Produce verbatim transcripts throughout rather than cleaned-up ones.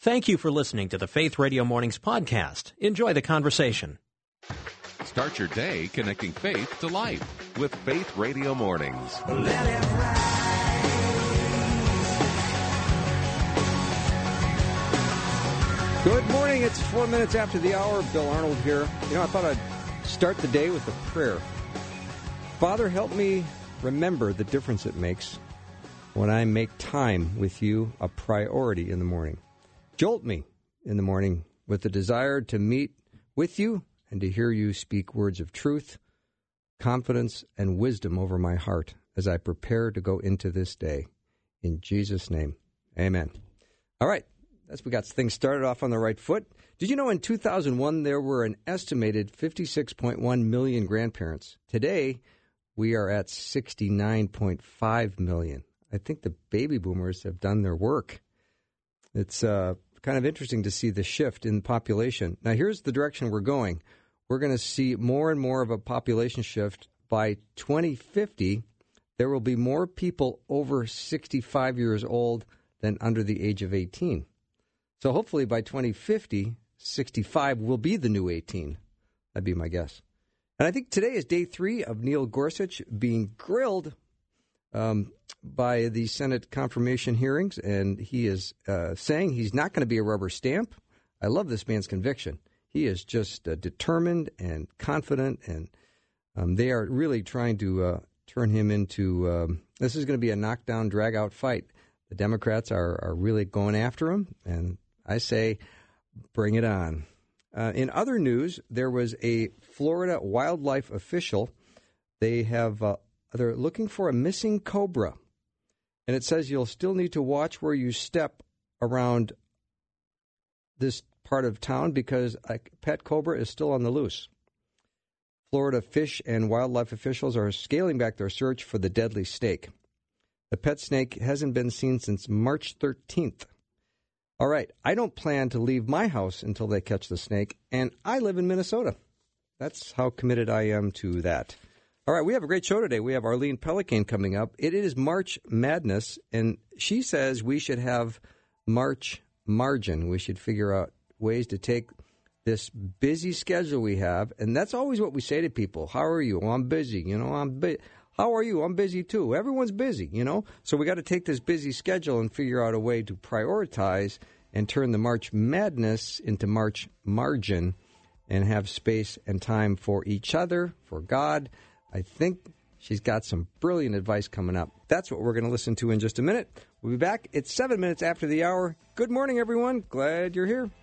Thank you for listening to the Faith Radio Mornings podcast. Enjoy the conversation. Start your day connecting faith to life with Faith Radio Mornings. Good morning. It's four minutes after the hour. Bill Arnold here. You know, I thought I'd start the day with a prayer. Father, help me remember the difference it makes when I make time with you a priority in the morning. Jolt me in the morning with the desire to meet with you and to hear you speak words of truth, confidence, and wisdom over my heart as I prepare to go into this day. In Jesus' name, amen. All right, that's we got things started off on the right foot. Did you know in two thousand one there were an estimated fifty-six point one million grandparents? Today, we are at sixty-nine point five million. I think the baby boomers have done their work. It's uh, kind of interesting to see the shift in population. Now, here's the direction we're going. We're going to see more and more of a population shift. By twenty fifty, there will be more people over sixty-five years old than under the age of eighteen. So hopefully by twenty fifty, sixty-five will be the new eighteen. That'd be my guess. And I think today is day three of Neil Gorsuch being grilled um, by the Senate confirmation hearings, and he is uh, saying he's not going to be a rubber stamp. I love this man's conviction. He is just uh, determined and confident, and um, they are really trying to uh, turn him into, um, this is going to be a knockdown, drag-out fight. The Democrats are, are really going after him, and I say, bring it on. Uh, in other news, there was a Florida wildlife official. They have, uh, they're looking for a missing cobra. And it says you'll still need to watch where you step around this part of town because a pet cobra is still on the loose. Florida fish and wildlife officials are scaling back their search for the deadly snake. The pet snake hasn't been seen since March thirteenth. All right, I don't plan to leave my house until they catch the snake, and I live in Minnesota. That's how committed I am to that. All right, we have a great show today. We have Arlene Pellicane coming up. It is March Madness, and she says we should have March margin. We should figure out ways to take this busy schedule we have, and that's always what we say to people. How are you? Well, I'm busy. You know, I'm busy. How are you? I'm busy, too. Everyone's busy, you know. So we got to take this busy schedule and figure out a way to prioritize and turn the March Madness into March Margin and have space and time for each other, for God. I think she's got some brilliant advice coming up. That's what we're going to listen to in just a minute. We'll be back. It's seven minutes after the hour. Good morning, everyone. Glad you're here.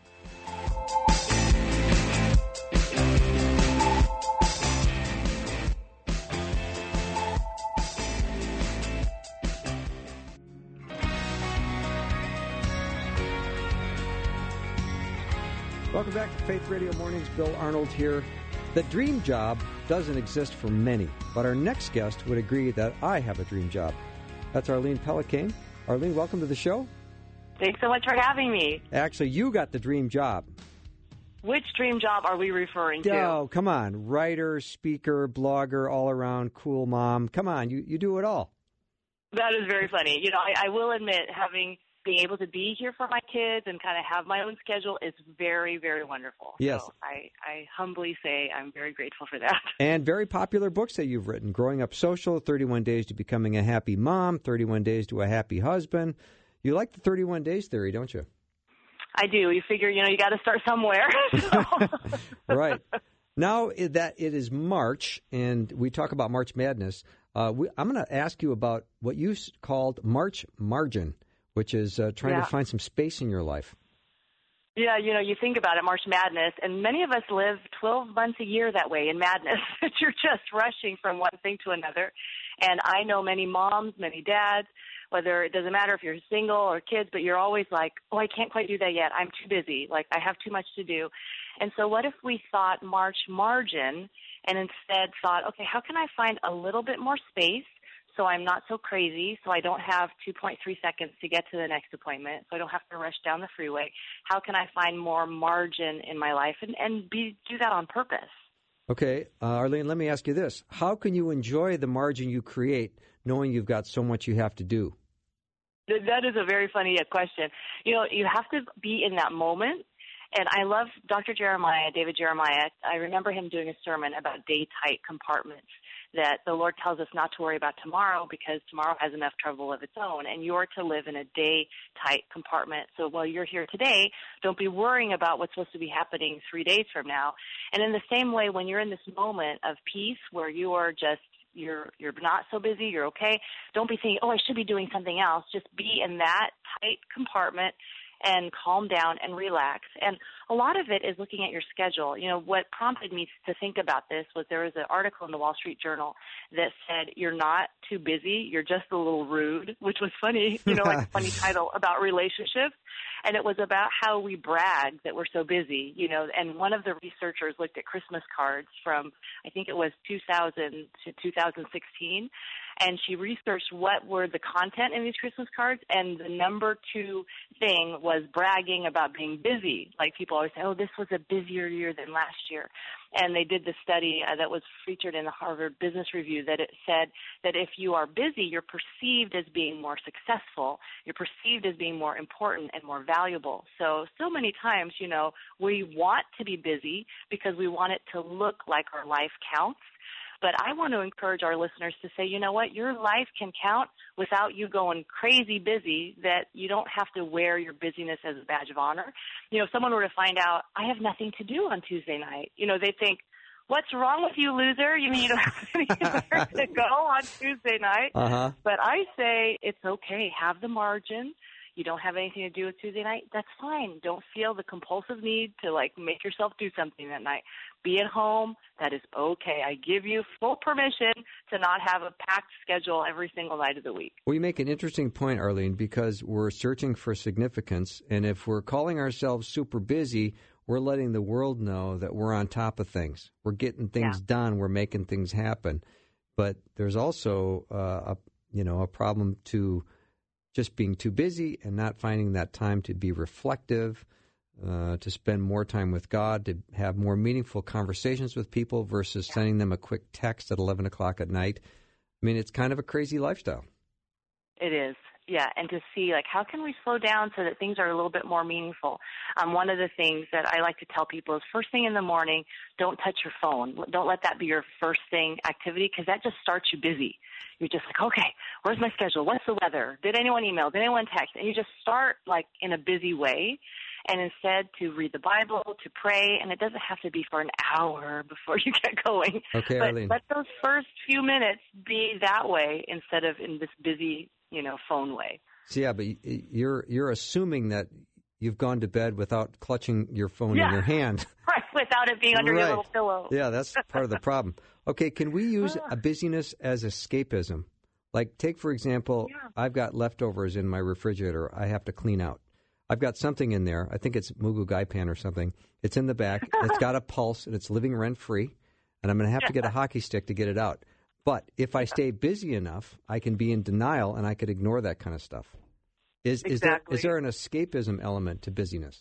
Welcome back to Faith Radio Mornings. Bill Arnold here. The dream job doesn't exist for many, but our next guest would agree that I have a dream job. That's Arlene Pellicane. Arlene, welcome to the show. Thanks so much for having me. Actually, you got the dream job. Which dream job are we referring to? Oh, come on. Writer, speaker, blogger, all-around cool mom. Come on, you, you do it all. That is very funny. You know, I, I will admit having... being able to be here for my kids and kind of have my own schedule is very, very wonderful. Yes. So I, I humbly say I'm very grateful for that. And very popular books that you've written. Growing Up Social, thirty-one Days to Becoming a Happy Mom, thirty-one Days to a Happy Husband. You like the thirty-one Days theory, don't you? I do. You figure, you know, you got to start somewhere. Right. Now that it is March, and we talk about March Madness, uh, we, I'm going to ask you about what you called March Margin, which is uh, trying yeah. to find some space in your life. Yeah, you know, you think about it, March Madness, and many of us live twelve months a year that way in madness. You're just rushing from one thing to another. And I know many moms, many dads, whether it doesn't matter if you're single or kids, but you're always like, oh, I can't quite do that yet. I'm too busy. Like, I have too much to do. And so what if we thought March margin and instead thought, okay, how can I find a little bit more space so I'm not so crazy, so I don't have two point three seconds to get to the next appointment, so I don't have to rush down the freeway? How can I find more margin in my life and, and be, do that on purpose? Okay, uh, Arlene, let me ask you this. How can you enjoy the margin you create knowing you've got so much you have to do? Th- That is a very funny uh, question. You know, you have to be in that moment. And I love Doctor Jeremiah, David Jeremiah. I remember him doing a sermon about day-tight compartments, that the Lord tells us not to worry about tomorrow because tomorrow has enough trouble of its own, and you're to live in a day-tight compartment. So while you're here today, don't be worrying about what's supposed to be happening three days from now. And in the same way, when you're in this moment of peace where you are just You're you're not so busy, you're okay. Don't be thinking, oh, I should be doing something else. Just be in that tight compartment and calm down and relax. And a lot of it is looking at your schedule. You know, what prompted me to think about this was there was an article in the Wall Street Journal that said, you're not too busy, you're just a little rude, which was funny, you know, like a funny title about relationships. And it was about how we brag that we're so busy, you know, and one of the researchers looked at Christmas cards from, I think it was two thousand to two thousand sixteen, and she researched what were the content in these Christmas cards, and the number two thing was bragging about being busy. Like people always say, oh, this was a busier year than last year. And they did the study uh, that was featured in the Harvard Business Review that it said that if you are busy, you're perceived as being more successful. You're perceived as being more important and more valuable. So, so many times, you know, we want to be busy because we want it to look like our life counts. But I want to encourage our listeners to say, you know what, your life can count without you going crazy busy, that you don't have to wear your busyness as a badge of honor. You know, if someone were to find out, I have nothing to do on Tuesday night, you know, they think, what's wrong with you, loser? You mean you don't have anywhere to go on Tuesday night? Uh-huh. But I say it's okay. Have the margin. You don't have anything to do with Tuesday night, that's fine. Don't feel the compulsive need to, like, make yourself do something that night. Be at home. That is okay. I give you full permission to not have a packed schedule every single night of the week. Well, you make an interesting point, Arlene, because we're searching for significance, and if we're calling ourselves super busy, we're letting the world know that we're on top of things. We're getting things yeah. done. We're making things happen. But there's also uh, a you know a problem to just being too busy and not finding that time to be reflective, uh, to spend more time with God, to have more meaningful conversations with people versus yeah. sending them a quick text at eleven o'clock at night. I mean, it's kind of a crazy lifestyle. It is. Yeah, and to see, like, how can we slow down so that things are a little bit more meaningful? Um, one of the things that I like to tell people is first thing in the morning, don't touch your phone. Don't let that be your first thing activity, because that just starts you busy. You're just like, okay, where's my schedule? What's the weather? Did anyone email? Did anyone text? And you just start, like, in a busy way. And instead to read the Bible, to pray, and it doesn't have to be for an hour before you get going. Okay, but Arlene. Let those first few minutes be that way instead of in this busy, you know, phone way. So, yeah, but you're you're assuming that you've gone to bed without clutching your phone yeah. in your hand. Right, without it being under right. your little pillow. Yeah, that's part of the problem. Okay, can we use a busyness as escapism? Like, take, for example, yeah. I've got leftovers in my refrigerator I have to clean out. I've got something in there. I think it's Mugu Gaipan or something. It's in the back. It's got a pulse, and it's living rent-free, and I'm going to have to get a hockey stick to get it out. But if I stay busy enough, I can be in denial, and I could ignore that kind of stuff. Is, exactly. is, there, is there an escapism element to busyness?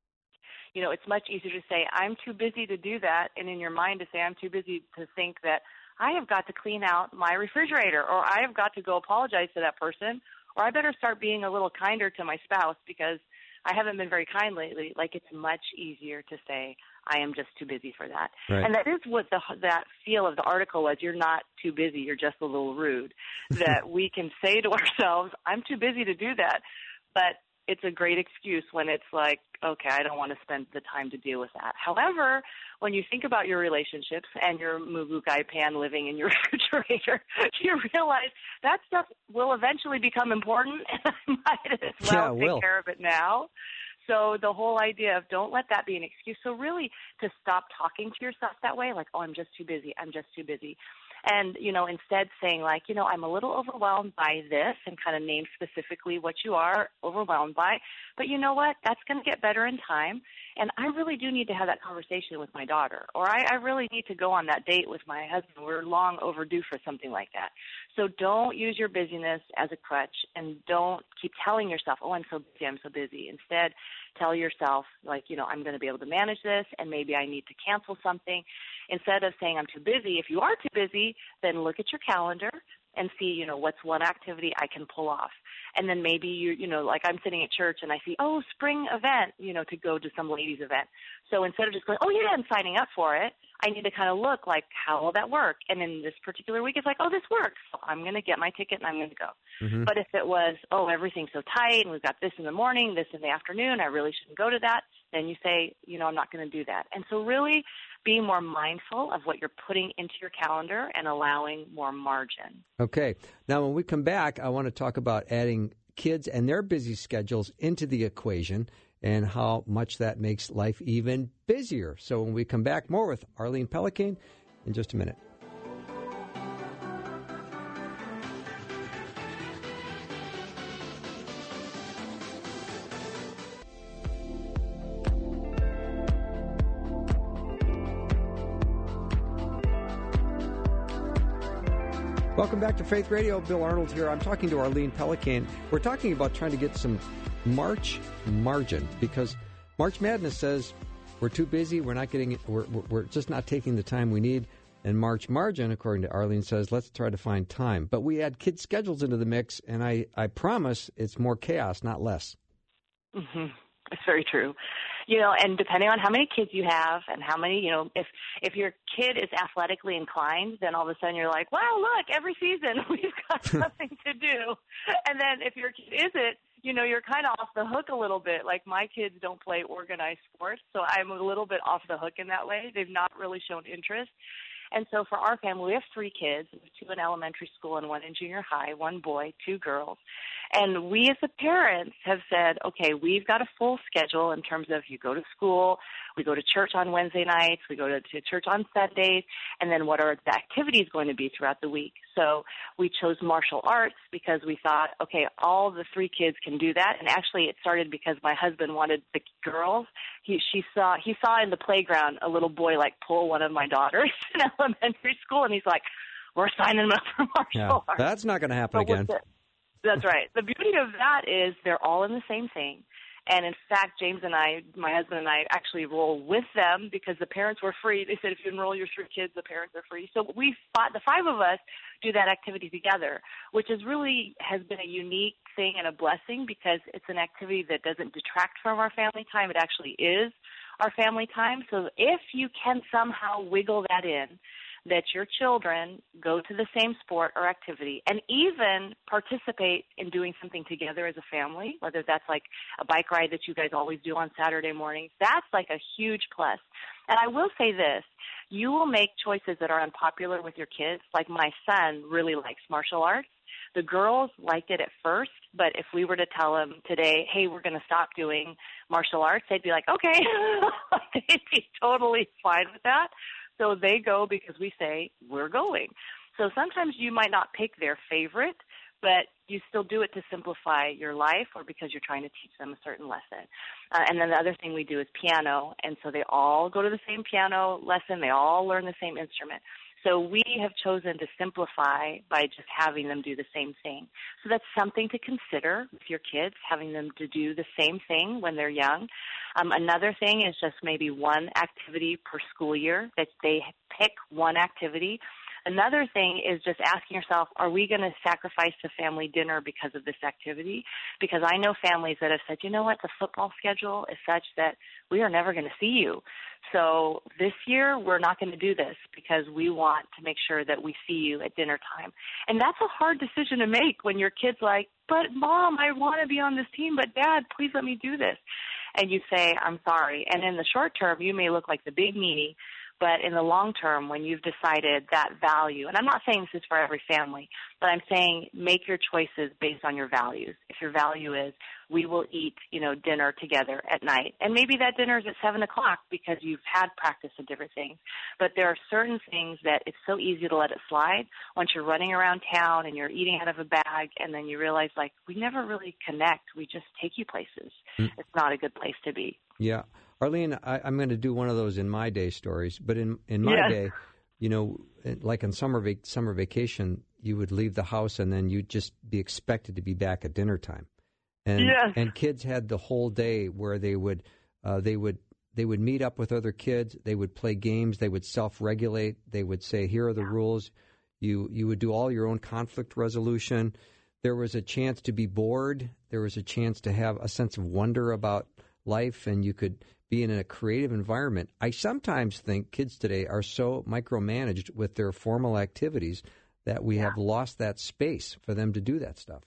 You know, it's much easier to say, I'm too busy to do that, and in your mind to say, I'm too busy to think that I have got to clean out my refrigerator, or I have got to go apologize to that person, or I better start being a little kinder to my spouse because I haven't been very kind lately. Like, it's much easier to say, I am just too busy for that. Right. And that is what the, that feel of the article was. You're not too busy. You're just a little rude. That we can say to ourselves, I'm too busy to do that. But it's a great excuse when it's like, okay, I don't want to spend the time to deal with that. However, when you think about your relationships and your Mugu Gaipan living in your refrigerator, you realize that stuff will eventually become important, and I might as well yeah, take will. care of it now. So the whole idea of don't let that be an excuse. So really to stop talking to yourself that way, like, oh, I'm just too busy, I'm just too busy. And, you know, instead saying, like, you know, I'm a little overwhelmed by this, and kind of name specifically what you are overwhelmed by. But you know what? That's going to get better in time. And I really do need to have that conversation with my daughter. Or I, I really need to go on that date with my husband. We're long overdue for something like that. So don't use your busyness as a crutch, and don't keep telling yourself, oh, I'm so busy, I'm so busy. Instead, tell yourself, like, you know, I'm going to be able to manage this, and maybe I need to cancel something. Instead of saying I'm too busy, if you are too busy, then look at your calendar, and see, you know, what's one activity I can pull off. And then maybe, you you know, like I'm sitting at church and I see, oh, spring event, you know, to go to some ladies' event. So instead of just going, oh, yeah, I'm signing up for it, I need to kind of look like, how will that work? And in this particular week, it's like, oh, this works. So I'm going to get my ticket and I'm going to go. Mm-hmm. But if it was, oh, everything's so tight and we've got this in the morning, this in the afternoon, I really shouldn't go to that, then you say, you know, I'm not going to do that. And so really being more mindful of what you're putting into your calendar and allowing more margin. Okay. Now, when we come back, I want to talk about adding kids and their busy schedules into the equation and how much that makes life even busier. So when we come back, more with Arlene Pellicane in just a minute. Welcome back to Faith Radio. Bill Arnold here. I'm talking to Arlene Pellicane. We're talking about trying to get some March margin because March Madness says we're too busy. We're not getting it. We're, we're just not taking the time we need. And March margin, according to Arlene, says let's try to find time. But we add kids' schedules into the mix, and I, I promise it's more chaos, not less. Mm-hmm. It's very true. You know, and depending on how many kids you have and how many, you know, if if your kid is athletically inclined, then all of a sudden you're like, wow, look, every season we've got something to do. And then if your kid isn't, you know, you're kind of off the hook a little bit. Like my kids don't play organized sports, so I'm a little bit off the hook in that way. They've not really shown interest. And so for our family, we have three kids, two in elementary school and one in junior high, one boy, two girls. And we as the parents have said, okay, we've got a full schedule in terms of you go to school, we go to church on Wednesday nights, we go to, to church on Sundays, and then what are the activities going to be throughout the week? So we chose martial arts because we thought, okay, all the three kids can do that. And actually it started because my husband wanted the girls. He, she saw, he saw in the playground a little boy like pull one of my daughters in elementary school, and he's like, we're signing them up for martial yeah, arts. That's not going to happen so again. That's right. The beauty of that is they're all in the same thing. And in fact, James and I, my husband and I, actually roll with them because the parents were free. They said if you enroll your three kids, the parents are free. So we, the five of us, do that activity together, which is really has been a unique thing and a blessing because it's an activity that doesn't detract from our family time. It actually is our family time. So if you can somehow wiggle that in, that your children go to the same sport or activity and even participate in doing something together as a family, whether that's like a bike ride that you guys always do on Saturday mornings, that's like a huge plus. And I will say this, you will make choices that are unpopular with your kids. Like my son really likes martial arts. The girls liked it at first, but if we were to tell them today, hey, we're going to stop doing martial arts, they'd be like, okay, they'd be totally fine with that. So they go because we say, we're going. So sometimes you might not pick their favorite, but you still do it to simplify your life or because you're trying to teach them a certain lesson. Uh, and then the other thing we do is piano, and so they all go to the same piano lesson. They all learn the same instrument. So we have chosen to simplify by just having them do the same thing. So that's something to consider with your kids, having them to do the same thing when they're young. Um, another thing is just maybe one activity per school year, that they pick one activity. Another thing is just asking yourself, are we going to sacrifice the family dinner because of this activity? Because I know families that have said, you know what, the football schedule is such that we are never going to see you. So this year we're not going to do this because we want to make sure that we see you at dinner time. And that's a hard decision to make when your kid's like, but Mom, I want to be on this team, but Dad, please let me do this. And you say, I'm sorry. And in the short term, you may look like the big meanie, but in the long term, when you've decided that value, and I'm not saying this is for every family, but I'm saying make your choices based on your values. If your value is we will eat, you know, dinner together at night, and maybe that dinner is at seven o'clock because you've had practice of different things. But there are certain things that it's so easy to let it slide once you're running around town and you're eating out of a bag, and then you realize, like, we never really connect. We just take you places. Mm. It's not a good place to be. Yeah. Arlene, I, I'm going to do one of those in my day stories, but in, in my yes. day, you know, like on summer vac- summer vacation, you would leave the house and then you'd just be expected to be back at dinner time. And yes. and kids had the whole day where they would uh, they would they would meet up with other kids, they would play games, they would self-regulate, they would say, here are the rules. You you would do all your own conflict resolution. There was a chance to be bored. There was a chance to have a sense of wonder about life, and you could be in a creative environment. I sometimes think kids today are so micromanaged with their formal activities that we yeah. have lost that space for them to do that stuff.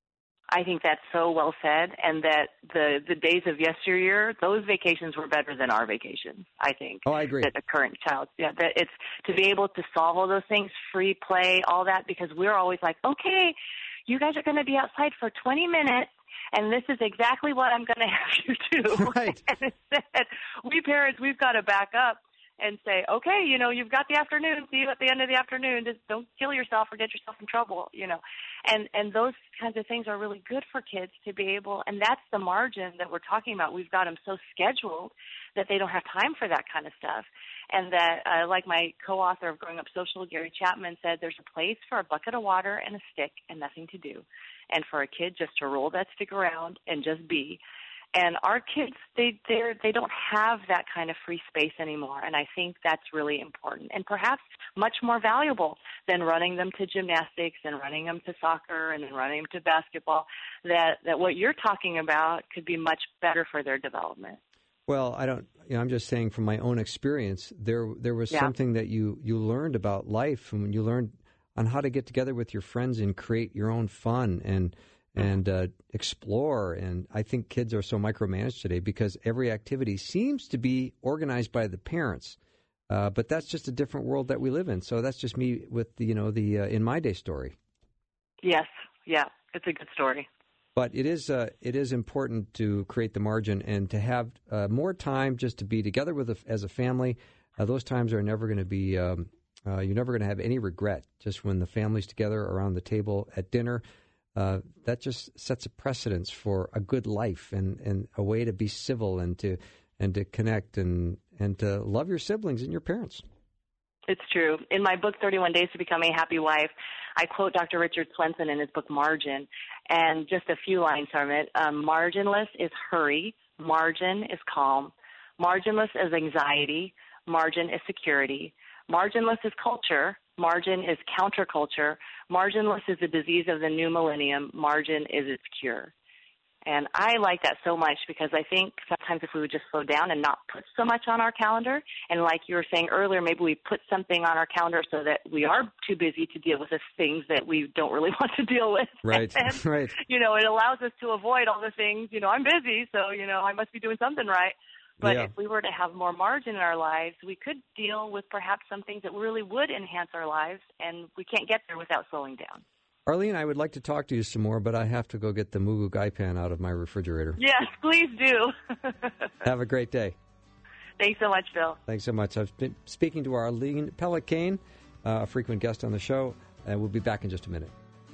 I think that's so well said, and that the, the days of yesteryear, those vacations were better than our vacations, I think. Oh, I agree. That the current child, yeah, that it's to be able to solve all those things, free play, all that, because we're always like, okay, you guys are going to be outside for twenty minutes, and this is exactly what I'm going to have you do. Right. And instead, we parents, we've got to back up and say, okay, you know, you've got the afternoon. See you at the end of the afternoon. Just don't kill yourself or get yourself in trouble, you know. And and those kinds of things are really good for kids to be able, and that's the margin that we're talking about. We've got them so scheduled that they don't have time for that kind of stuff. And that, uh, like my co-author of Growing Up Social, Gary Chapman, said, there's a place for a bucket of water and a stick and nothing to do. And for a kid just to roll that stick around and just be. And our kids, they they they don't have that kind of free space anymore, and I think that's really important and perhaps much more valuable than running them to gymnastics and running them to soccer and then running them to basketball, that, that what you're talking about could be much better for their development. Well, I don't, you know, I'm just saying from my own experience, there there was yeah. something that you, you learned about life, and when you learned on how to get together with your friends and create your own fun and and uh, explore. And I think kids are so micromanaged today because every activity seems to be organized by the parents. Uh, but that's just a different world that we live in. So that's just me with the, you know, the uh, in my day story. Yes, yeah, it's a good story. But it is uh, it is important to create the margin and to have uh, more time just to be together with a, as a family. Uh, those times are never going to be. Um, uh, you're never going to have any regret. Just when the family's together around the table at dinner. Uh, that just sets a precedence for a good life and, and a way to be civil and to and to connect and, and to love your siblings and your parents. It's true. In my book, thirty-one Days to Become a Happy Wife, I quote Doctor Richard Swenson in his book Margin, and just a few lines from it. Um, Marginless is hurry. Margin is calm. Marginless is anxiety. Margin is security. Marginless is culture. Margin is counterculture. Marginless is the disease of the new millennium. Margin is its cure. And I like that so much because I think sometimes if we would just slow down and not put so much on our calendar, and like you were saying earlier, maybe we put something on our calendar so that we are too busy to deal with the things that we don't really want to deal with. Right, and, right. You know, it allows us to avoid all the things, you know, I'm busy, so, you know, I must be doing something right. But yeah. if we were to have more margin in our lives, we could deal with perhaps some things that really would enhance our lives, and we can't get there without slowing down. Arlene, I would like to talk to you some more, but I have to go get the Moo Goo Gai Pan out of my refrigerator. Yes, please do. Have a great day. Thanks so much, Bill. Thanks so much. I've been speaking to Arlene Pellicane, uh, a frequent guest on the show, and we'll be back in just a minute.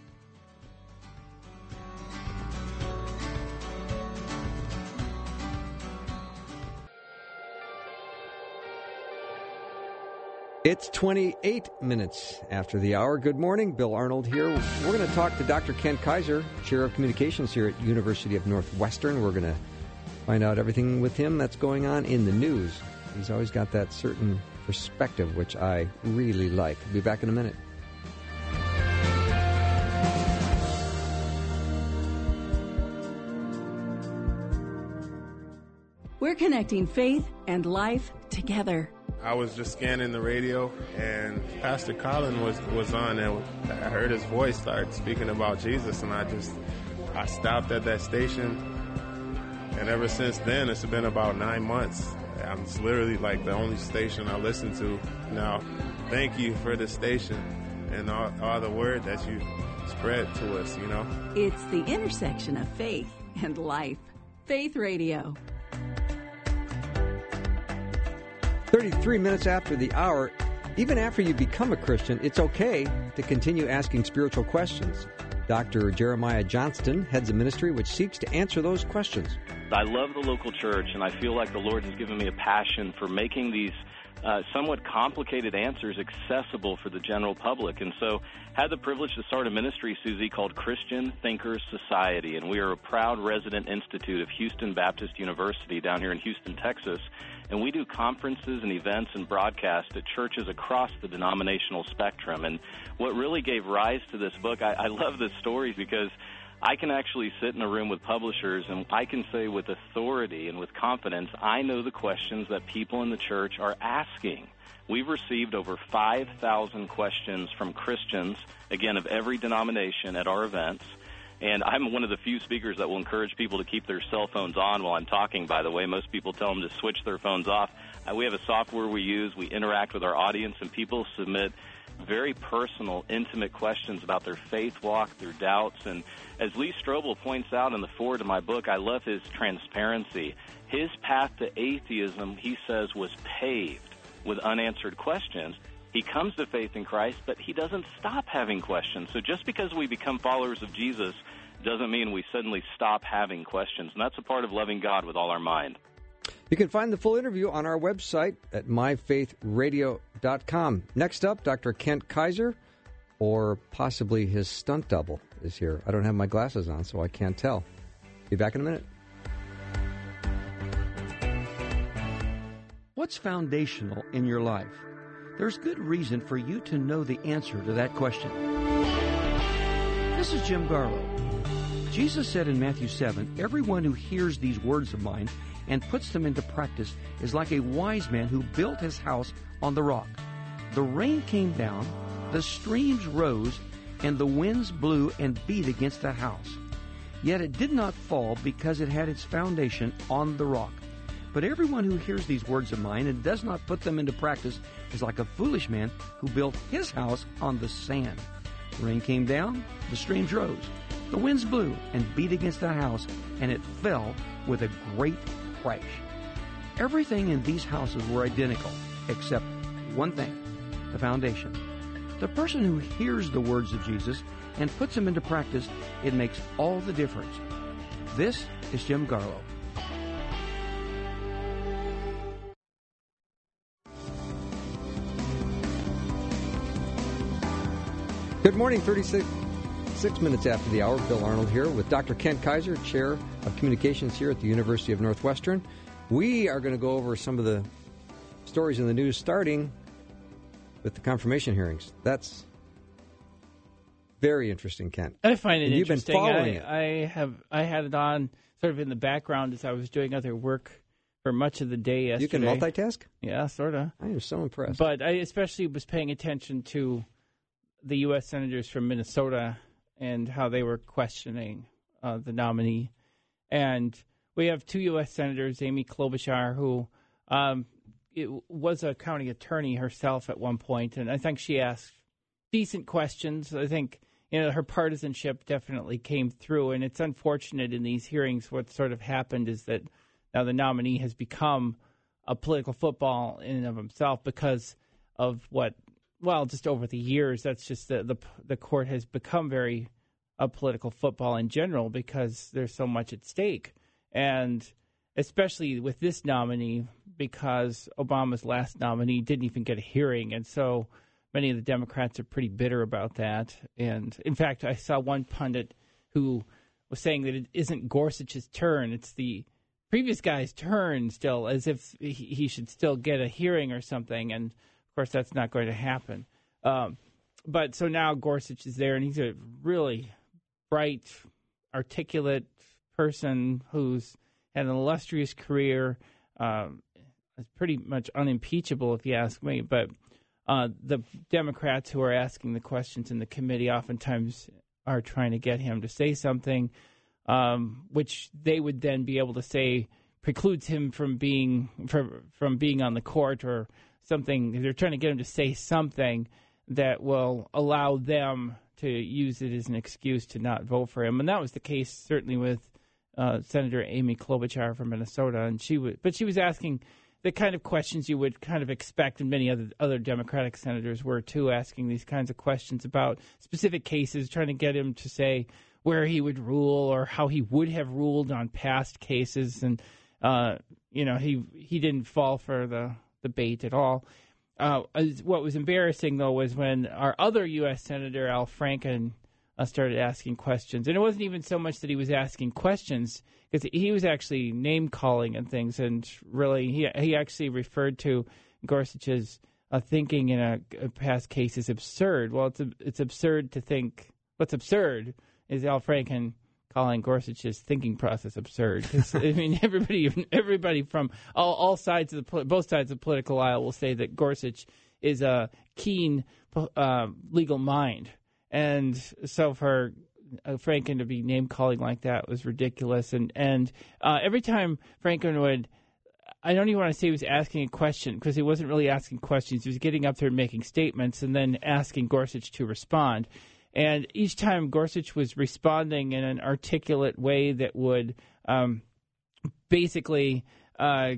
It's twenty-eight minutes after the hour. Good morning. Bill Arnold here. We're going to talk to Doctor Kent Kaiser, Chair of Communications here at University of Northwestern. We're going to find out everything with him that's going on in the news. He's always got that certain perspective, which I really like. We'll be back in a minute. We're connecting faith and life together. I was just scanning the radio, and Pastor Colin was, was on, and I heard his voice start speaking about Jesus, and I just, I stopped at that station, and ever since then, it's been about nine months. I'm it's literally like the only station I listen to now. Thank you for the station and all, all the word that you spread to us, you know. It's the intersection of faith and life. Faith Radio. thirty-three minutes after the hour, even after you become a Christian, it's okay to continue asking spiritual questions. Doctor Jeremiah Johnston heads a ministry which seeks to answer those questions. I love the local church, and I feel like the Lord has given me a passion for making these uh, somewhat complicated answers accessible for the general public. And so had the privilege to start a ministry, Susie, called Christian Thinkers Society, and we are a proud resident institute of Houston Baptist University down here in Houston, Texas. And we do conferences and events and broadcasts at churches across the denominational spectrum. And what really gave rise to this book, I, I love this story because I can actually sit in a room with publishers and I can say with authority and with confidence, I know the questions that people in the church are asking. We've received over five thousand questions from Christians, again, of every denomination at our events. And I'm one of the few speakers that will encourage people to keep their cell phones on while I'm talking, by the way. Most people tell them to switch their phones off. Uh, we have a software we use. We interact with our audience, and people submit very personal, intimate questions about their faith walk, their doubts. And as Lee Strobel points out in the foreword of my book, I love his transparency. His path to atheism, he says, was paved with unanswered questions. He comes to faith in Christ, but he doesn't stop having questions. So just because we become followers of Jesus doesn't mean we suddenly stop having questions. And that's a part of loving God with all our mind. You can find the full interview on our website at my faith radio dot com. Next up, Doctor Kent Kaiser, or possibly his stunt double, is here. I don't have my glasses on, so I can't tell. Be back in a minute. What's foundational in your life? There's good reason for you to know the answer to that question. This is Jim Garlow. Jesus said in Matthew seven, everyone who hears these words of mine and puts them into practice is like a wise man who built his house on the rock. The rain came down, the streams rose, and the winds blew and beat against that house. Yet it did not fall because it had its foundation on the rock. But everyone who hears these words of mine and does not put them into practice is like a foolish man who built his house on the sand. The rain came down, the streams rose, the winds blew and beat against the house, and it fell with a great crash. Everything in these houses were identical, except one thing, the foundation. The person who hears the words of Jesus and puts them into practice, it makes all the difference. This is Jim Garlow. Good morning, thirty-six six minutes after the hour. Bill Arnold here with Doctor Kent Kaiser, Chair of Communications here at the University of Northwestern. We are going to go over some of the stories in the news, starting with the confirmation hearings. That's very interesting, Kent. I find it and interesting. You've been following I, it. I have I had it on sort of in the background as I was doing other work for much of the day yesterday. You can multitask? Yeah, sort of. I am so impressed. But I especially was paying attention to the U S senators from Minnesota and how they were questioning uh, the nominee. And we have two U S senators, Amy Klobuchar, who um, it was a county attorney herself at one point, and I think she asked decent questions. I think you know her partisanship definitely came through, and it's unfortunate in these hearings what sort of happened is that now the nominee has become a political football in and of himself because of what Well, just over the years, that's just the the, the court has become very a political football in general because there's so much at stake. And especially with this nominee, because Obama's last nominee didn't even get a hearing. And so many of the Democrats are pretty bitter about that. And in fact, I saw one pundit who was saying that it isn't Gorsuch's turn. It's the previous guy's turn still, as if he, he should still get a hearing or something. And of course, that's not going to happen. Um, but so now Gorsuch is there, and he's a really bright, articulate person who's had an illustrious career. Um, it's pretty much unimpeachable, if you ask me. But uh, the Democrats who are asking the questions in the committee oftentimes are trying to get him to say something, um, which they would then be able to say precludes him from being from, from being on the court or something. They're trying to get him to say something that will allow them to use it as an excuse to not vote for him. And that was the case certainly with uh, Senator Amy Klobuchar from Minnesota. And she was, but she was asking the kind of questions you would kind of expect, and many other other Democratic senators were too, asking these kinds of questions about specific cases, trying to get him to say where he would rule or how he would have ruled on past cases. And uh, you know, he he didn't fall for the debate at all. Uh, what was embarrassing, though, was when our other U S Senator, Al Franken, uh, started asking questions. And it wasn't even so much that he was asking questions, because he was actually name-calling and things, and really he he actually referred to Gorsuch's uh, thinking in a, a past case as absurd. Well, it's it's absurd to think. What's absurd is Al Franken calling Gorsuch's thinking process absurd. I mean, everybody, everybody from all, all sides of the both sides of the political aisle will say that Gorsuch is a keen uh, legal mind, and so for uh, Franken to be name calling like that was ridiculous. And and uh, every time Franken would, I don't even want to say he was asking a question, because he wasn't really asking questions. He was getting up there and making statements, and then asking Gorsuch to respond. And each time Gorsuch was responding in an articulate way that would um, basically uh,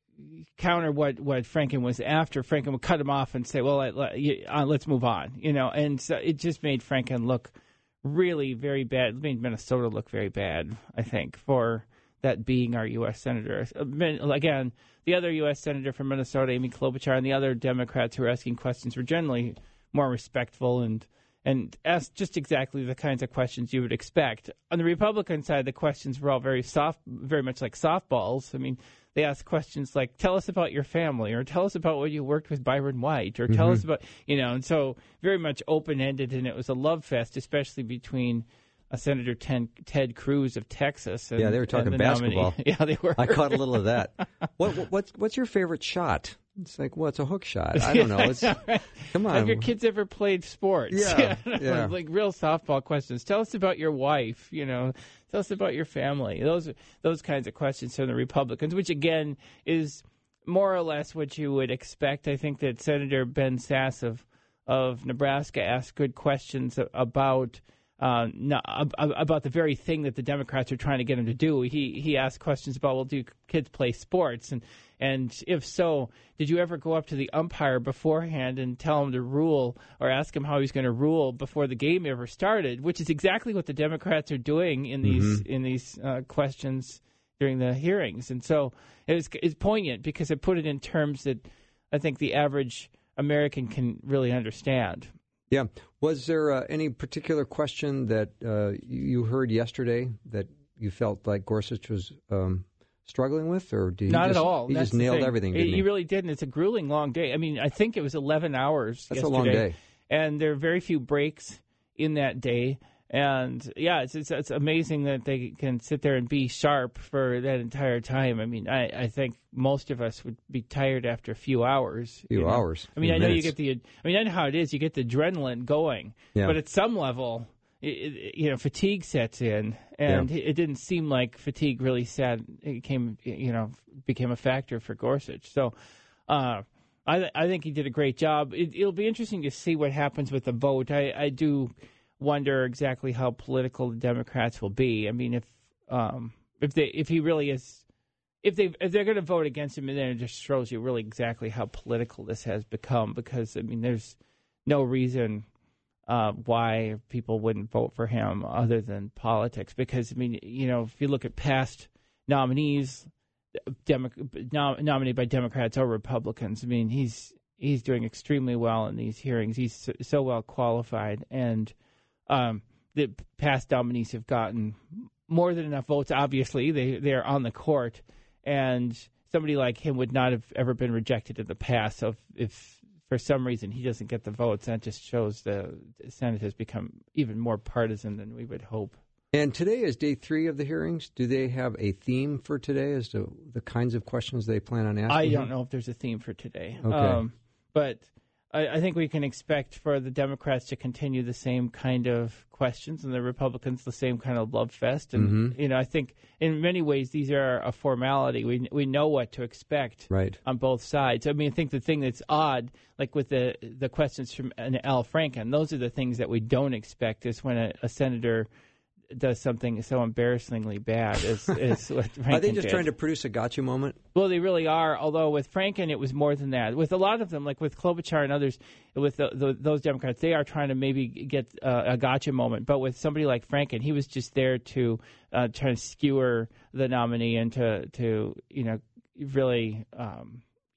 counter what, what Franken was after, Franken would cut him off and say, well, let, let, uh, let's move on. You know, and so it just made Franken look really very bad. It made Minnesota look very bad, I think, for that being our U S Senator. Again, the other U S Senator from Minnesota, Amy Klobuchar, and the other Democrats who were asking questions were generally more respectful and and asked just exactly the kinds of questions you would expect. On the Republican side, the questions were all very soft, very much like softballs. I mean, they asked questions like, tell us about your family, or tell us about what you worked with Byron White, or tell mm-hmm. us about, you know, and so very much open-ended, and it was a love fest, especially between uh, Senator Ted, Ted Cruz of Texas. And, yeah, they were talking the basketball. Nominee. Yeah, they were. I caught a little of that. What, what, what's, what's your favorite shot? It's like, well, it's a hook shot. I don't know. It's, come on. Have your kids ever played sports? Yeah, yeah. Like real softball questions. Tell us about your wife, you know. Tell us about your family. Those those kinds of questions from the Republicans, which, again, is more or less what you would expect. I think that Senator Ben Sasse of, of Nebraska asked good questions about uh, not, about the very thing that the Democrats are trying to get him to do. He he asked questions about, well, do kids play sports? And And if so, did you ever go up to the umpire beforehand and tell him to rule, or ask him how he's going to rule before the game ever started? Which is exactly what the Democrats are doing in these mm-hmm. in these uh, questions during the hearings. And so it was it's poignant, because it put it in terms that I think the average American can really understand. Yeah. Was there uh, any particular question that uh, you heard yesterday that you felt like Gorsuch was um struggling with, or did he not just, at all? He That's just nailed thing. everything. Didn't he, he? he really did, and it's a grueling long day. I mean, I think it was eleven hours. That's yesterday, a long day, and there are very few breaks in that day. And yeah, it's, it's it's amazing that they can sit there and be sharp for that entire time. I mean, I, I think most of us would be tired after a few hours. A few you know? hours. I mean, I minutes. know you get the. I mean, I know how it is. You get the adrenaline going, yeah. but at some level, It, it, you know, fatigue sets in, and yeah. it didn't seem like fatigue really sat. It came, you know, became a factor for Gorsuch. So, uh, I I think he did a great job. It, it'll be interesting to see what happens with the vote. I, I do wonder exactly how political the Democrats will be. I mean, if um, if they if he really is, if they if they're going to vote against him, and then it just shows you really exactly how political this has become. Because I mean, there's no reason Uh, why people wouldn't vote for him other than politics. Because, I mean, you know, if you look at past nominees, Demo- nom- nominated by Democrats or Republicans, I mean, he's he's doing extremely well in these hearings. He's so, so well qualified. And um, the past nominees have gotten more than enough votes, obviously. They, they're on the court. And somebody like him would not have ever been rejected in the past. So if, if for some reason he doesn't get the votes, that just shows the Senate has become even more partisan than we would hope. And today is day three of the hearings. Do they have a theme for today as to the kinds of questions they plan on asking? I don't him? know if there's a theme for today. Okay. Um, but I, I think we can expect for the Democrats to continue the same kind of questions, and the Republicans the same kind of love fest. And mm-hmm. you know, I think in many ways these are a formality. We we know what to expect right. on both sides. I mean, I think the thing that's odd, like with the the questions from Al Franken, those are the things that we don't expect. Is when a, a senator does something so embarrassingly bad as, as what Franken Are they just did. trying to produce a gotcha moment? Well, they really are, although with Franken it was more than that. With a lot of them, like with Klobuchar and others, with the, the, those Democrats, they are trying to maybe get uh, a gotcha moment. But with somebody like Franken, he was just there to uh, try to skewer the nominee and to, to you know, really, um,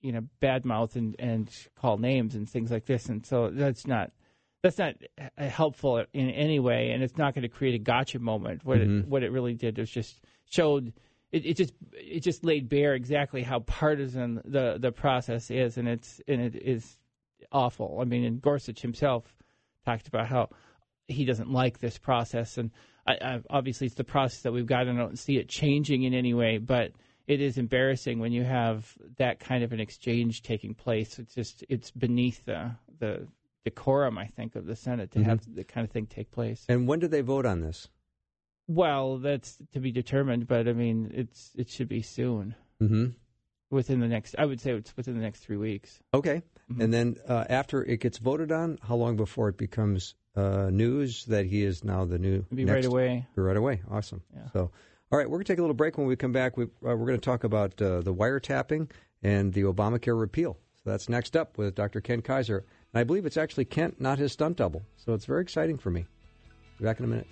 you know, badmouth and, and call names and things like this. And so that's not that's not helpful in any way, and it's not going to create a gotcha moment. What mm-hmm. it what it really did was just showed it, it just it just laid bare exactly how partisan the, the process is, and it's and it is awful. I mean, and Gorsuch himself talked about how he doesn't like this process, and I, I, obviously it's the process that we've got, and I don't see it changing in any way, but it is embarrassing when you have that kind of an exchange taking place. It's just it's beneath the the decorum, I think, of the Senate to mm-hmm. have that kind of thing take place. And when do they vote on this? Well, that's to be determined, but I mean, it's it should be soon. Mm-hmm. Within the next, I would say it's within the next three weeks. Okay. Mm-hmm. And then uh, after it gets voted on, how long before it becomes uh, news that he is now the new? It'll be next, right away. Right away. Awesome. Yeah. So, all right, we're going to take a little break. When we come back, we, uh, we're going to talk about uh, the wiretapping and the Obamacare repeal. So that's next up with Doctor Kent Kaiser. And I believe it's actually Kent, not his stunt double. So it's very exciting for me. Be back in a minute.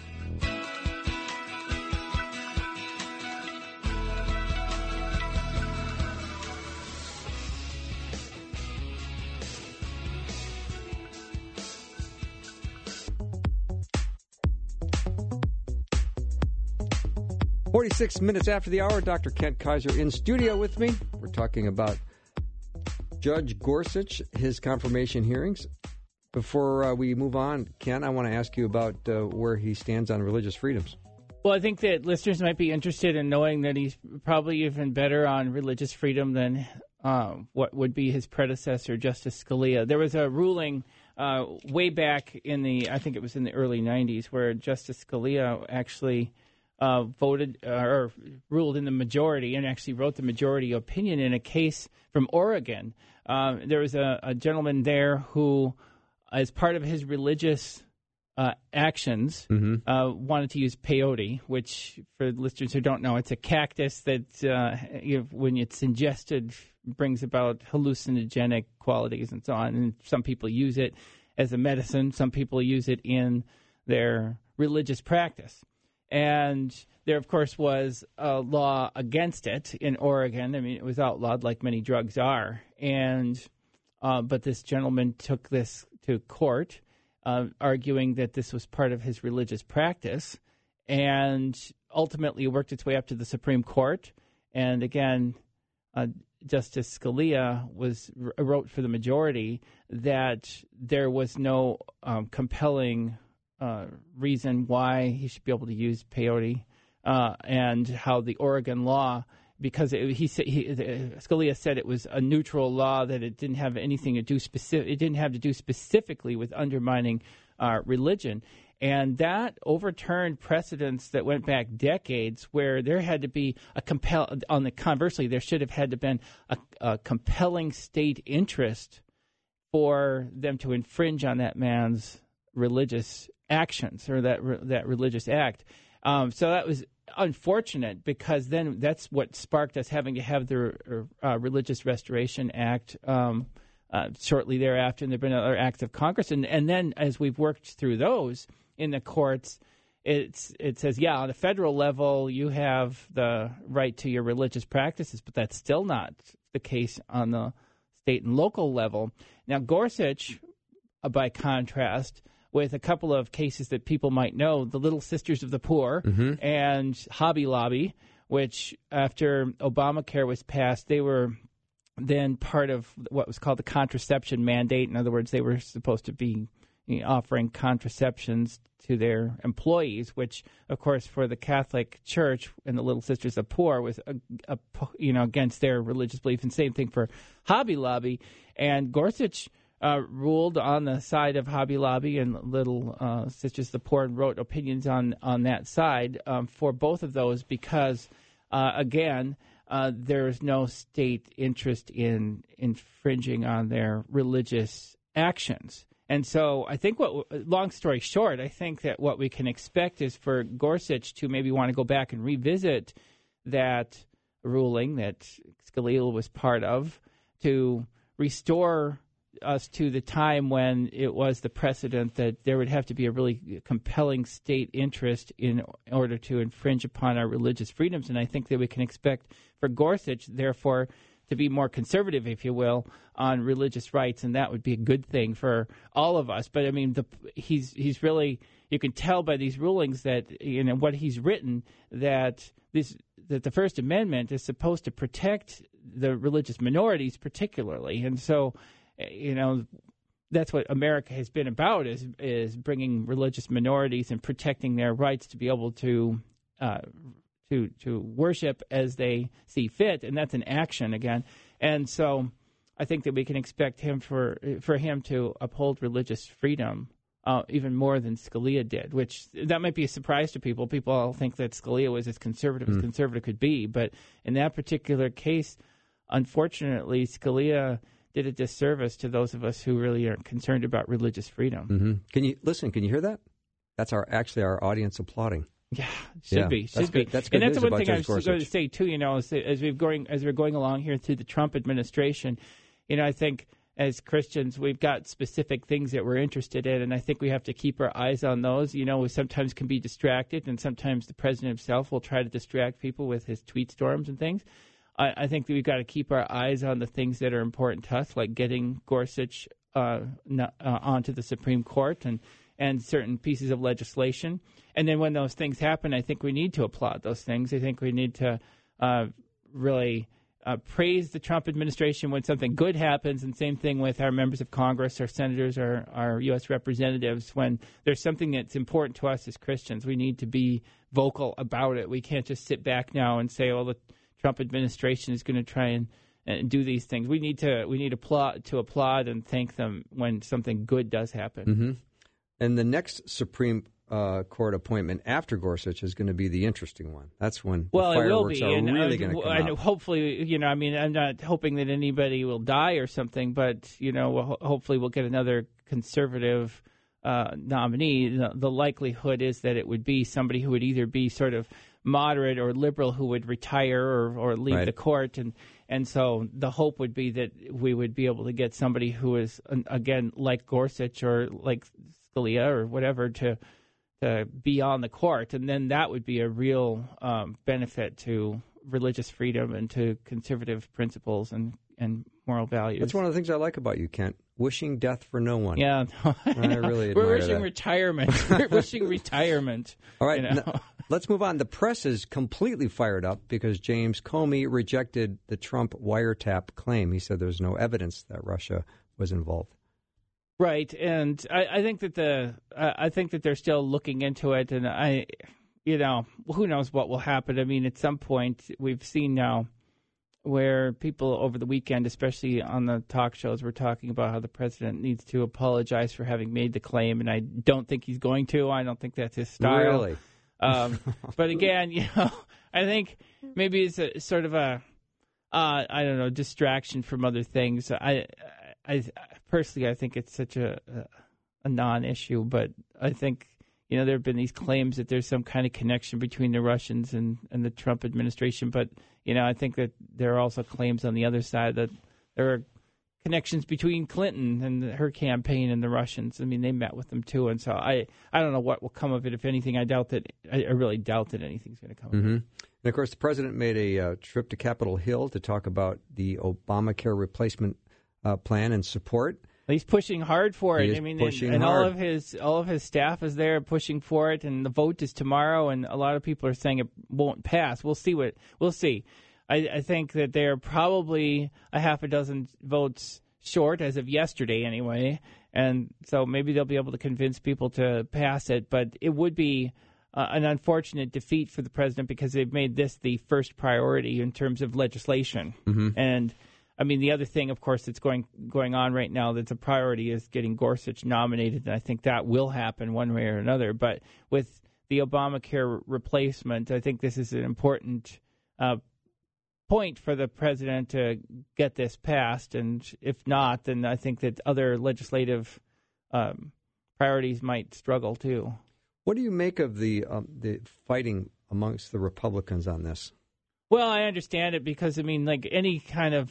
forty-six minutes after the hour, Doctor Kent Kaiser in studio with me. We're talking about Judge Gorsuch, his confirmation hearings. Before uh, we move on, Ken, I want to ask you about uh, where he stands on religious freedoms. Well, I think that listeners might be interested in knowing that he's probably even better on religious freedom than uh, what would be his predecessor, Justice Scalia. There was a ruling uh, way back in the, I think it was in the early nineties, where Justice Scalia actually Uh, voted uh, or ruled in the majority and actually wrote the majority opinion in a case from Oregon. Uh, there was a, a gentleman there who, as part of his religious uh, actions, mm-hmm. uh, wanted to use peyote, which, for listeners who don't know, it's a cactus that, uh, you know, when it's ingested, brings about hallucinogenic qualities and so on. And some people use it as a medicine. Some people use it in their religious practice. And there, of course, was a law against it in Oregon. I mean, it was outlawed like many drugs are. And uh, but this gentleman took this to court, uh, arguing that this was part of his religious practice, and ultimately worked its way up to the Supreme Court. And again, uh, Justice Scalia was wrote for the majority that there was no um, compelling Uh, reason why he should be able to use peyote, uh, and how the Oregon law, because it, he said he, uh, Scalia said it was a neutral law, that it didn't have anything to do specific. It didn't have to do specifically with undermining uh, religion, and that overturned precedents that went back decades, where there had to be a compel. On the conversely, there should have had to been a, a compelling state interest for them to infringe on that man's religious actions, or that re- that religious act. Um, so that was unfortunate, because then that's what sparked us having to have the uh, Religious Restoration Act um, uh, shortly thereafter, and there have been other acts of Congress. And, and then as we've worked through those in the courts, it's it says, yeah, on a federal level, you have the right to your religious practices, but that's still not the case on the state and local level. Now, Gorsuch, uh, by contrast, with a couple of cases that people might know, the Little Sisters of the Poor mm-hmm. and Hobby Lobby, which after Obamacare was passed, they were then part of what was called the contraception mandate. In other words, they were supposed to be, you know, offering contraceptions to their employees, which, of course, for the Catholic Church and the Little Sisters of the Poor was, a, a, you know, against their religious belief. And same thing for Hobby Lobby. And Gorsuch Uh, ruled on the side of Hobby Lobby and Little uh, Sisters of the Poor, and wrote opinions on, on that side um, for both of those, because, uh, again, uh, there is no state interest in infringing on their religious actions. And so I think what, long story short, I think that what we can expect is for Gorsuch to maybe want to go back and revisit that ruling that Scalia was part of, to restore us to the time when it was the precedent that there would have to be a really compelling state interest in order to infringe upon our religious freedoms. And I think that we can expect for Gorsuch, therefore, to be more conservative, if you will, on religious rights, and that would be a good thing for all of us. But I mean, the, he's he's really, you can tell by these rulings that, you know, what he's written, that this that the First Amendment is supposed to protect the religious minorities particularly, and so, you know, that's what America has been about, is is bringing religious minorities and protecting their rights to be able to uh, to to worship as they see fit, and that's an action again. And so, I think that we can expect him for for him to uphold religious freedom uh, even more than Scalia did, which that might be a surprise to people. People all think that Scalia was as conservative mm. as conservative could be, but in that particular case, unfortunately, Scalia did a disservice to those of us who really are concerned about religious freedom. Mm-hmm. Can you listen? Can you hear that? That's our actually our audience applauding. Yeah, should yeah, be, should that's be. Good, that's good and that's news one thing Judge I was Gorsuch. going to say too. You know, as, as we've going as we're going along here through the Trump administration, you know, I think as Christians we've got specific things that we're interested in, and I think we have to keep our eyes on those. You know, we sometimes can be distracted, and sometimes the president himself will try to distract people with his tweet storms and things. I, I think that we've got to keep our eyes on the things that are important to us, like getting Gorsuch uh, not, uh, onto the Supreme Court and, and certain pieces of legislation. And then when those things happen, I think we need to applaud those things. I think we need to uh, really uh, praise the Trump administration when something good happens, and same thing with our members of Congress, our senators, our, our U S representatives. When there's something that's important to us as Christians, we need to be vocal about it. We can't just sit back now and say, well, the Trump administration is going to try and, and do these things. We need to we need applaud, to applaud and thank them when something good does happen. Mm-hmm. And the next Supreme uh, Court appointment after Gorsuch is going to be the interesting one. That's when well, the fireworks it will be. are and, really uh, going to come and out. Hopefully, you know, I mean, I'm not hoping that anybody will die or something, but, you know, we'll, hopefully we'll get another conservative uh, nominee. The, the likelihood is that it would be somebody who would either be sort of moderate or liberal who would retire or, or leave right. the court. And, and so the hope would be that we would be able to get somebody who is, again, like Gorsuch or like Scalia or whatever to to be on the court. And then that would be a real um, benefit to religious freedom and to conservative principles and, and moral values. That's one of the things I like about you, Kent. Wishing death for no one. Yeah. No, I, I really admire We're wishing that. retirement. We're wishing retirement. All right. You know? Now, let's move on. The press is completely fired up because James Comey rejected the Trump wiretap claim. He said there's no evidence that Russia was involved. Right, and I, I think that the I think that they're still looking into it, and I, you know, who knows what will happen. I mean, at some point we've seen now where people over the weekend, especially on the talk shows, were talking about how the president needs to apologize for having made the claim, and I don't think he's going to. I don't think that's his style. Really? Um, but again, you know, I think maybe it's a sort of a uh, I don't know distraction from other things. I. I personally, I think it's such a, a a non-issue, but I think, you know, there have been these claims that there's some kind of connection between the Russians and, and the Trump administration, but, you know, I think that there are also claims on the other side that there are connections between Clinton and her campaign and the Russians. I mean, they met with them too, and so I, I don't know what will come of it. If anything, I doubt that. I, I really doubt that anything's going to come Mm-hmm. of it. And of course, the president made a uh, trip to Capitol Hill to talk about the Obamacare replacement Uh, plan and support. He's pushing hard for it. He is I mean, pushing and, and hard. all of his all of his staff is there pushing for it, and the vote is tomorrow. And a lot of people are saying it won't pass. We'll see what we'll see. I, I think that they're probably a half a dozen votes short as of yesterday, anyway. And so maybe they'll be able to convince people to pass it. But it would be uh, an unfortunate defeat for the president because they've made this the first priority in terms of legislation. Mm-hmm. And I mean, the other thing, of course, that's going going on right now that's a priority is getting Gorsuch nominated, and I think that will happen one way or another. But with the Obamacare replacement, I think this is an important uh, point for the president to get this passed, and if not, then I think that other legislative um, priorities might struggle too. What do you make of the um, the fighting amongst the Republicans on this? Well, I understand it because, I mean, like any kind of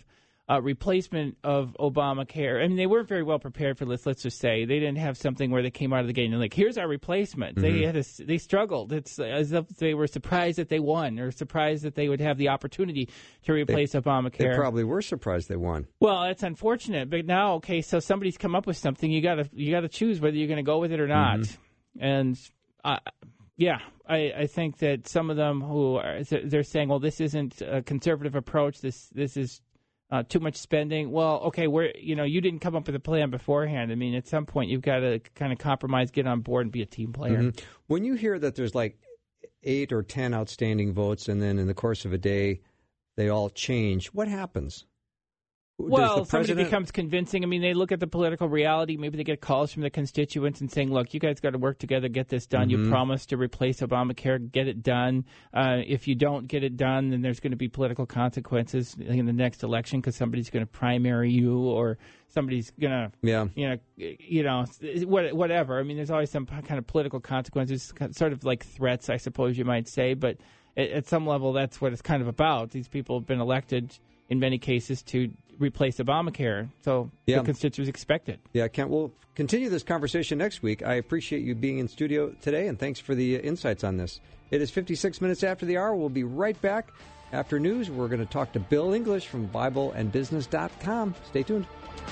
uh, replacement of Obamacare. I mean, they weren't very well prepared for this. Let's just say they didn't have something where they came out of the gate and like, "Here's our replacement." Mm-hmm. They had a, they struggled. It's as if they were surprised that they won, or surprised that they would have the opportunity to replace they, Obamacare. They probably were surprised they won. Well, it's unfortunate, but now, okay, so somebody's come up with something. You got to you got to choose whether you're going to go with it or not, mm-hmm. and. Uh, Yeah, I, I think that some of them who are they're saying, well, this isn't a conservative approach. This this is uh, too much spending. Well, okay, we're you know you didn't come up with a plan beforehand. I mean, at some point you've got to kind of compromise, get on board, and be a team player. Mm-hmm. When you hear that there's like eight or ten outstanding votes, and then in the course of a day they all change, what happens? Well, president... somebody becomes convincing. I mean, they look at the political reality. Maybe they get calls from the constituents and saying, look, you guys got to work together, get this done. Mm-hmm. You promised to replace Obamacare, get it done. Uh, if you don't get it done, then there's going to be political consequences in the next election because somebody's going to primary you or somebody's going to, yeah. you know, you know, whatever. I mean, there's always some kind of political consequences, sort of like threats, I suppose you might say. But at some level, that's what it's kind of about. These people have been elected in many cases to replace Obamacare. So yeah. the constituents expect it. Yeah, Kent, we'll continue this conversation next week. I appreciate you being in studio today, and thanks for the insights on this. It is fifty-six minutes after the hour. We'll be right back. After news, we're going to talk to Bill English from Bible and Business dot com. Stay tuned.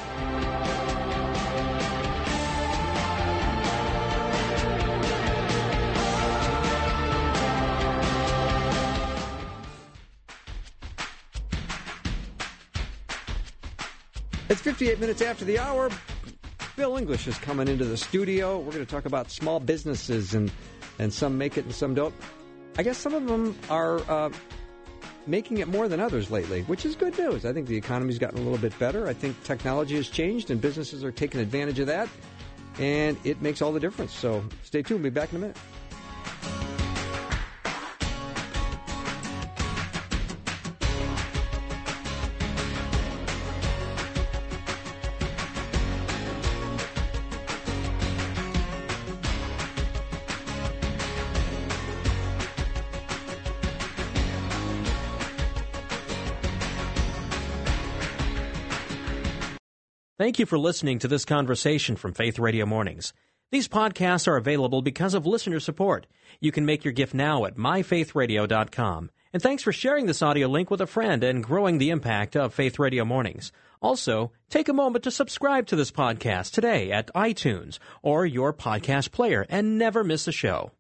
It's fifty-eight minutes after the hour. Bill English is coming into the studio. We're going to talk about small businesses, and, and some make it and some don't. I guess some of them are uh, making it more than others lately, which is good news. I think the economy's gotten a little bit better. I think technology has changed, and businesses are taking advantage of that, and it makes all the difference. So stay tuned. We'll be back in a minute. Thank you for listening to this conversation from Faith Radio Mornings. These podcasts are available because of listener support. You can make your gift now at my faith radio dot com. And thanks for sharing this audio link with a friend and growing the impact of Faith Radio Mornings. Also, take a moment to subscribe to this podcast today at iTunes or your podcast player and never miss a show.